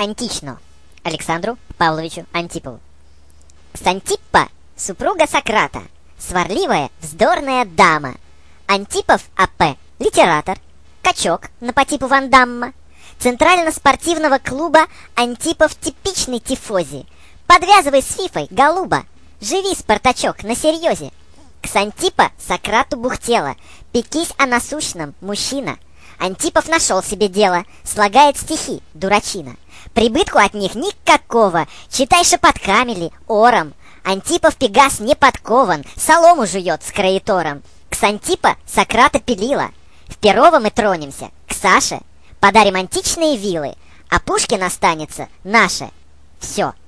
Антично Александру Павловичу Антипову. Ксантиппа — супруга Сократа, сварливая, вздорная дама. Антипов А.П. — литератор, качок по типу Ван Дамма. Центрально-спортивного клуба Антипов типичный тифози. Подвязывай с фифой, голуба, живи, Спартачок, на серьезе. Ксантипа Сократу бухтела, пекись о насущном, мужчина. Антипов нашел себе дело, слагает стихи, дурачина. Прибытку от них никакого, читай шепотками ли, ором. Антипов Пегас не подкован, солому жует с кроитором. Ксантипа Сократа пилила. В Перово мы тронемся, к Саше. Подарим античные вилы, а Пушкин останется наше. Все.